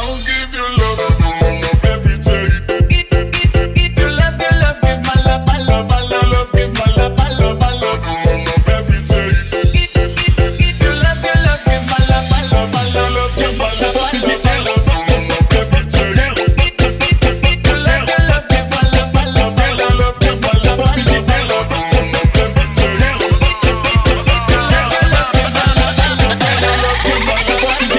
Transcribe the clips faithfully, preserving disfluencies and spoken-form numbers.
I'll give you love, love every day. You love, you love, give my love, my love, my love, love, give my love, my love, my love, love every day. You love, you love, give my love, my love, my love, love, give my love, my love, my love, love every day. You love, you love, give my love, my love, my love, love, give my love, my love, my love, love every day. You love, you love, give my love, my love, my love, love, give my love, my love.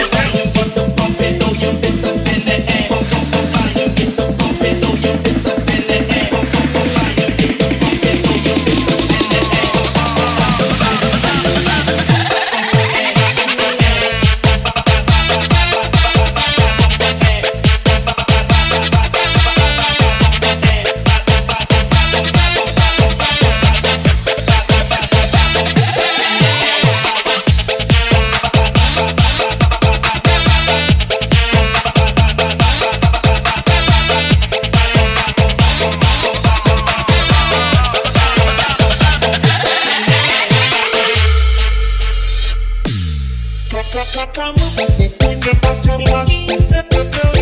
Come on,